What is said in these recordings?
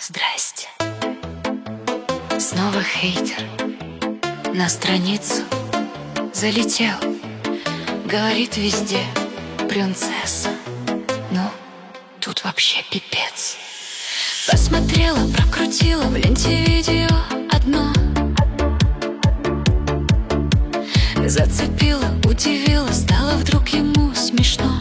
Здрасте. Снова хейтер на страницу залетел. Говорит везде принцесса. Ну, тут вообще пипец. Посмотрела, прокрутила в ленте видео одно. Зацепила, удивила, стало вдруг ему смешно.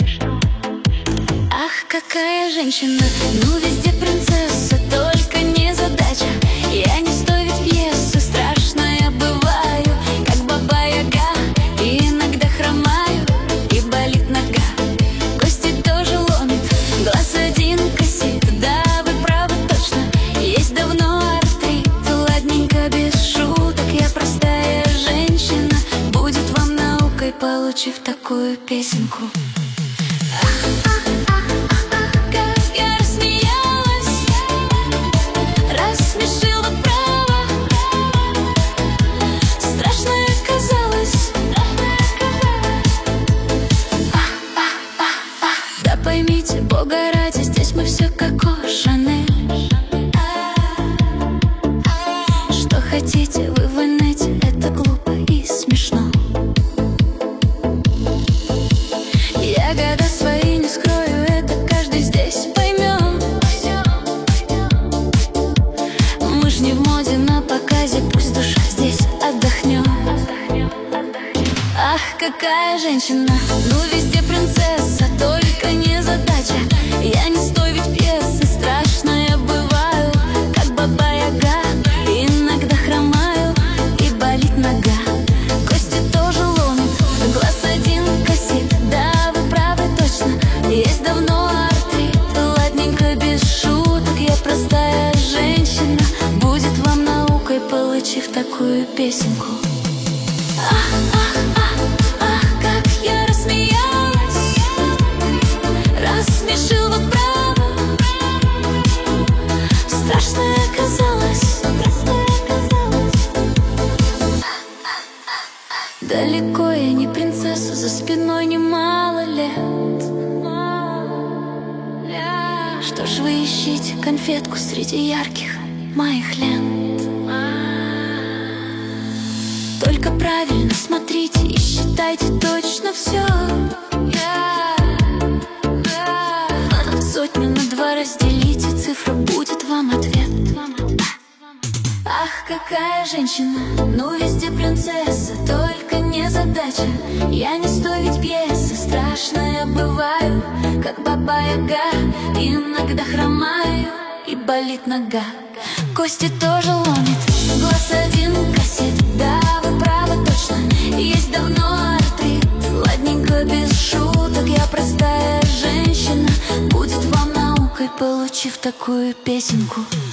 Ах, какая женщина, ну везде принцесса, только не задача. Я не стою ведь пьесы, страшно я бываю, как баба-яга, и иногда хромаю, и болит нога. Кости тоже ломит, глаз один косит. Да, вы правы точно, есть давно артрит. Ладненько, без шуток, я простая женщина. Будет вам наукой, получив такую песенку. Поймите, Бога ради, здесь мы все как у Шанель. Что хотите вы в инете, это глупо и смешно. Я года свои не скрою, это каждый здесь поймет. Мы ж не в моде на показе, пусть душа здесь отдохнет. Ах, какая женщина, ну везде принцесса, только не задача. Я не стою ведь пьесы, страшно я бываю, как баба-яга, и иногда хромаю, и болит нога. Кости тоже ломит, глаз один косит. Да, вы правы точно, есть давно артрит. Ладненько, без шуток, я простая женщина. Будет вам наукой, получив такую песенку. Рассмешил вот право, страшно оказалось. Далеко я не принцесса, за спиной немало лет. Что ж вы ищите конфетку среди ярких моих лент? Только правильно смотрите и считайте точно все. Сотню на 2 разделите, цифра будет вам ответ. Ах, какая женщина, ну везде принцесса, только не задача. Я не стою ведь пьесы, страшно я бываю, как баба-яга, и иногда хромаю, и болит нога. Кости тоже ломит, глаз один косит. Да, вы правы точно, есть давно артрит. Ладненько, без шуток, я простая женщина. Будет вам наукой, получив такую песенку.